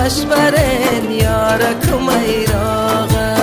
باغش برن یارکم ایراغی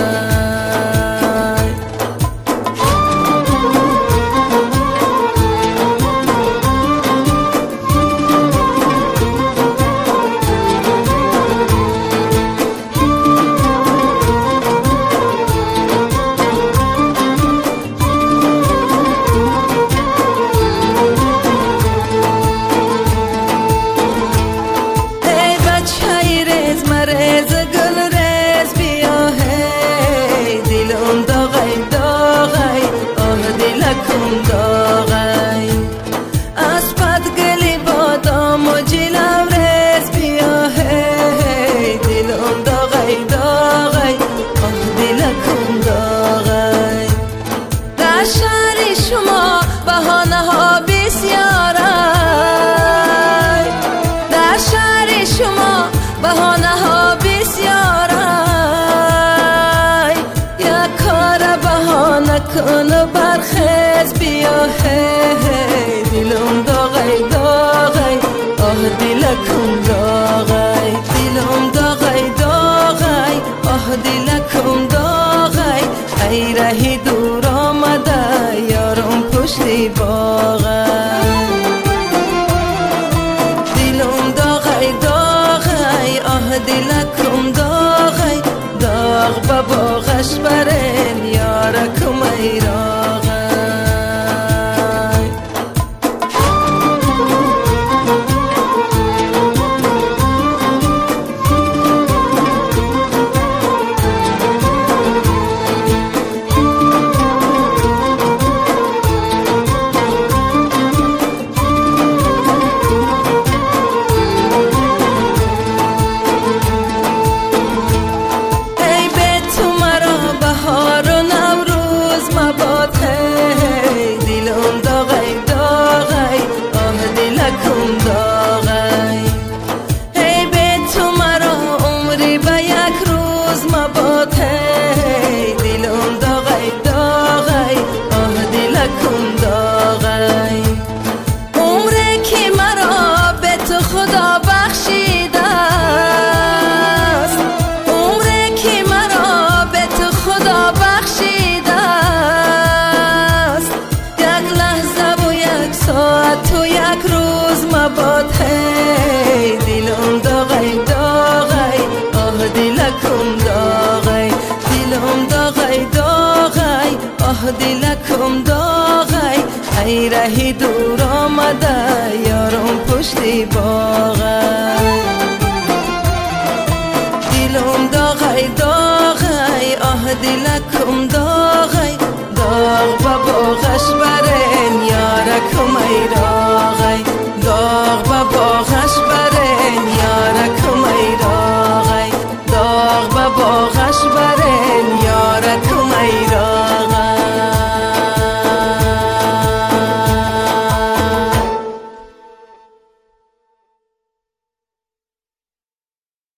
کن برخیز بیا هی دلم داغی داغی آه دلکم داغی دلم داغی داغی آه دلکم داغی ای رهی دور آمده یارم پشتی باغی دلم داغی داغی آه دلکم داغی داغ با باغش برن یارکم ایراغی تو یک روز مباد هی دلم داغی داغی آه دلکم داغی دلم داغی داغی آه دلکم داغی ای رهی دور آمده یارم پشتی باغی دلم داغی داغی آه دلکم داغی داغ با باغش برن یارکم ایراغی